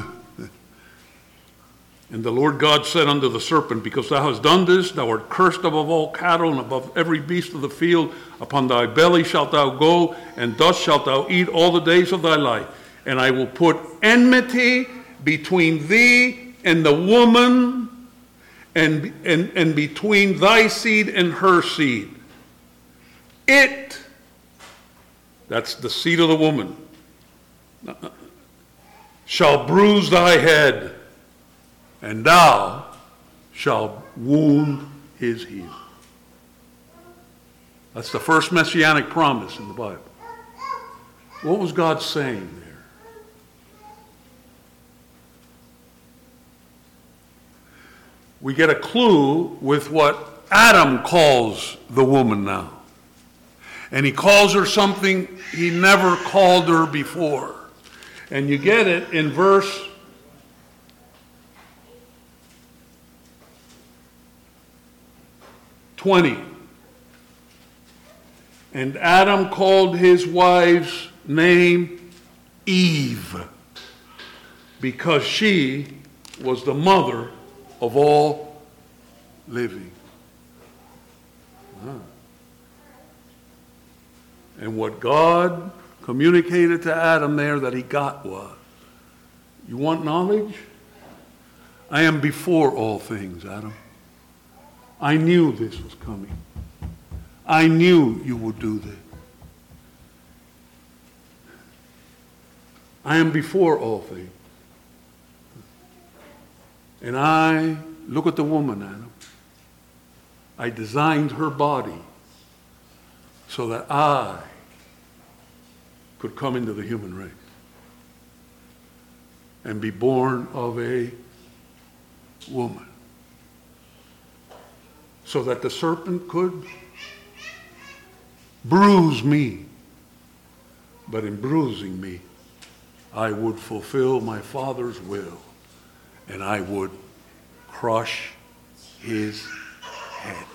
A: And the Lord God said unto the serpent, because thou hast done this, thou art cursed above all cattle and above every beast of the field. Upon thy belly shalt thou go, and dust shalt thou eat all the days of thy life. And I will put enmity between thee and the woman, and, and, and between thy seed and her seed. It, that's the seed of the woman, shall bruise thy head, and thou shalt wound his heel. That's the first messianic promise in the Bible. What was God saying there? We get a clue with what Adam calls the woman now. And he calls her something he never called her before. And you get it in verse twenty. And Adam called his wife's name Eve, because she was the mother of all living. Ah. And what God communicated to Adam there that he got was, you want knowledge? I am before all things, Adam. I knew this was coming. I knew you would do this. I am before all things. And I, look at the woman, Adam. I designed her body so that I could come into the human race and be born of a woman, so that the serpent could bruise me, but in bruising me, I would fulfill my Father's will, and I would crush his head.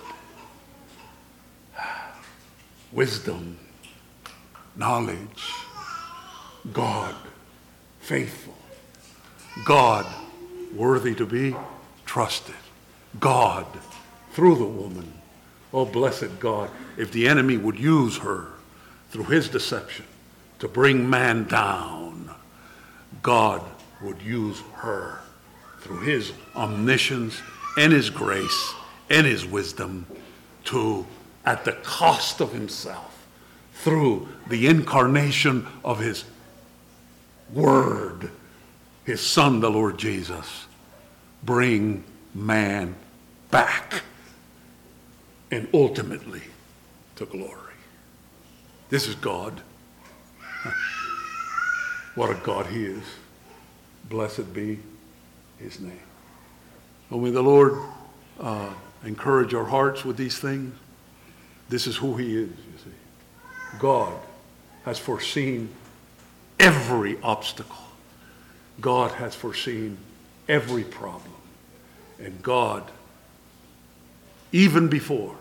A: Wisdom, knowledge, God, faithful, God, worthy to be trusted, God, through the woman. Oh, blessed God, if the enemy would use her through his deception to bring man down, God would use her through his omniscience and his grace and his wisdom to, at the cost of himself, through the incarnation of his word, his Son, the Lord Jesus, bring man back and ultimately to glory. This is God. What a God he is. Blessed be his name. So may the Lord uh, encourage our hearts with these things. This is who he is, you see. God has foreseen every obstacle. God has foreseen every problem. And God, even before,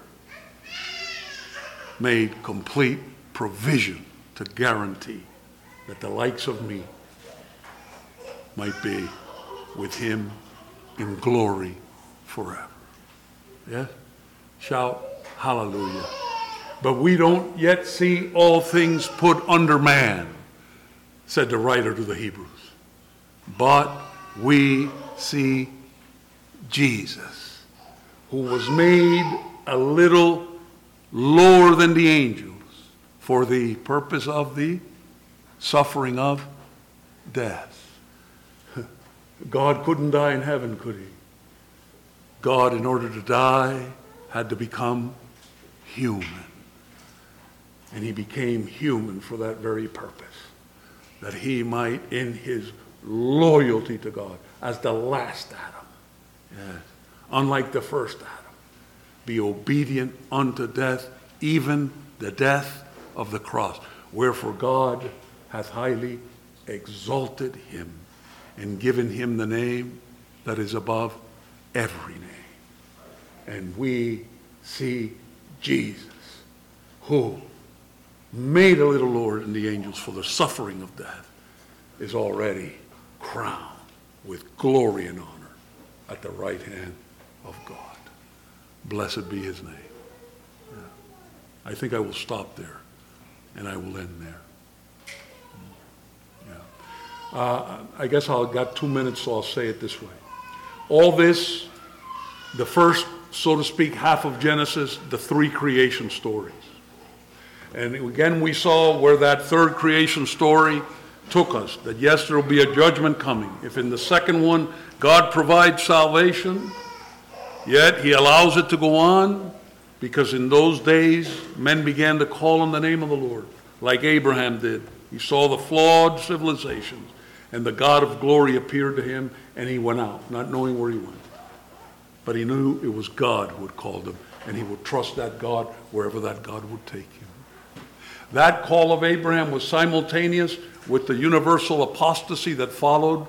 A: made complete provision to guarantee that the likes of me might be with him in glory forever. Yeah? Shout hallelujah. But we don't yet see all things put under man, said the writer to the Hebrews. But we see Jesus, who was made a little lower than the angels for the purpose of the suffering of death. God couldn't die in heaven, could he? God, in order to die, had to become human. And he became human for that very purpose, that he might, in his loyalty to God, as the last Adam, yes, unlike the first Adam, be obedient unto death, even the death of the cross. Wherefore God hath highly exalted him and given him the name that is above every name. And we see Jesus, who, made a little lower than the angels for the suffering of death, is already crowned with glory and honor at the right hand of God. Blessed be his name. Yeah. I think I will stop there, and I will end there. Yeah. Uh, I guess I've got two minutes, so I'll say it this way. All this, the first, so to speak, half of Genesis, the three creation stories. And again, we saw where that third creation story took us, that yes, there will be a judgment coming. If in the second one, God provides salvation, yet he allows it to go on, because in those days, men began to call on the name of the Lord, like Abraham did. He saw the flawed civilizations, and the God of glory appeared to him, and he went out, not knowing where he went. But he knew it was God who had called him, and he would trust that God wherever that God would take him. That call of Abraham was simultaneous with the universal apostasy that followed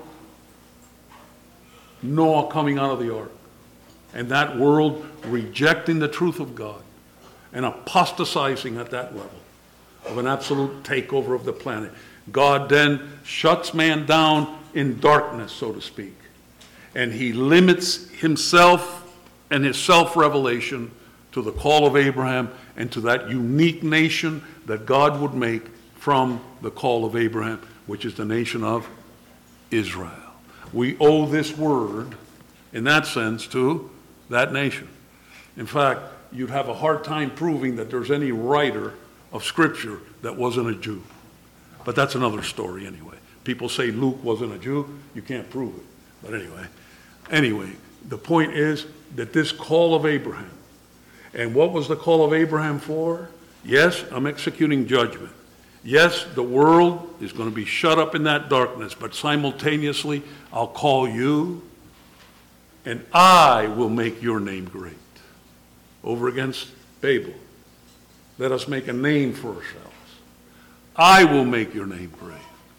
A: Noah coming out of the ark, and that world rejecting the truth of God and apostatizing at that level of an absolute takeover of the planet. God then shuts man down in darkness, so to speak, and he limits himself and his self-revelation to the call of Abraham and to that unique nation that God would make from the call of Abraham, which is the nation of Israel. We owe this word, in that sense, to that nation. In fact, you'd have a hard time proving that there's any writer of Scripture that wasn't a Jew. But that's another story anyway. People say Luke wasn't a Jew. You can't prove it. But anyway, anyway, the point is that this call of Abraham, and what was the call of Abraham for? Yes, I'm executing judgment. Yes, the world is going to be shut up in that darkness, but simultaneously, I'll call you, and I will make your name great. Over against Babel. Let us make a name for ourselves. I will make your name great.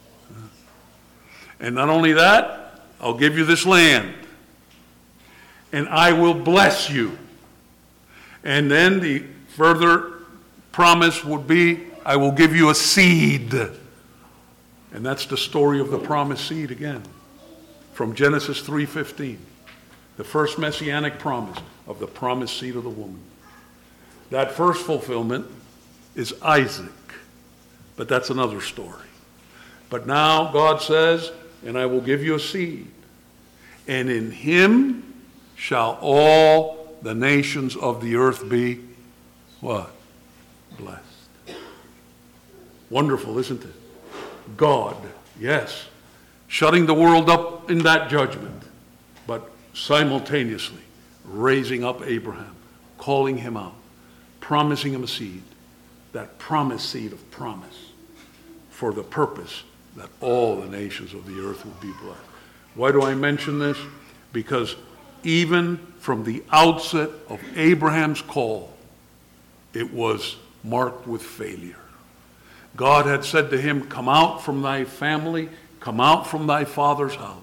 A: And not only that, I'll give you this land. And I will bless you. And then the further promise would be, I will give you a seed. And that's the story of the promised seed again, from Genesis three fifteen. The first messianic promise of the promised seed of the woman. That first fulfillment is Isaac, but that's another story. But now God says, and I will give you a seed, and in him shall all the nations of the earth be what? Blessed. Wonderful, isn't it? God, yes, shutting the world up in that judgment, but simultaneously raising up Abraham, calling him out, promising him a seed, that promised seed of promise, for the purpose that all the nations of the earth would be blessed. Why do I mention this? because even from the outset of Abraham's call, it was marked with failure. God had said to him, come out from thy family, come out from thy father's house.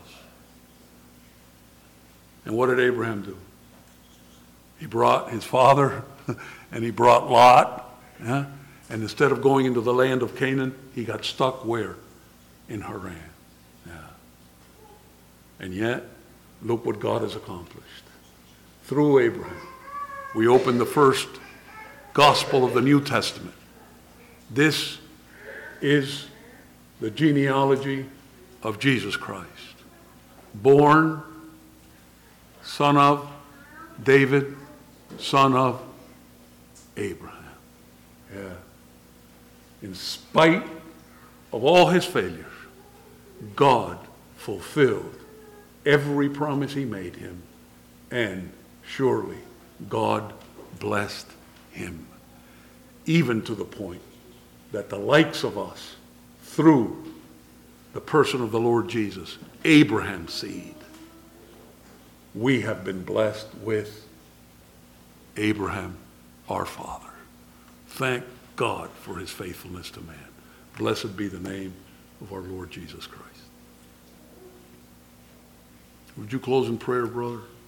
A: And what did Abraham do? He brought his father and he brought Lot. Yeah? And instead of going into the land of Canaan, he got stuck where? In Haran. Yeah. And yet, look what God has accomplished. Through Abraham, we open the first gospel of the New Testament. This is the genealogy of Jesus Christ. Born, son of David, son of Abraham. Yeah. In spite of all his failures, God fulfilled every promise he made him, and surely God blessed him, even to the point that the likes of us, through the person of the Lord Jesus, Abraham's seed, we have been blessed with Abraham, our father. Thank God for his faithfulness to man. Blessed be the name of our Lord Jesus Christ. Would you close in prayer, brother?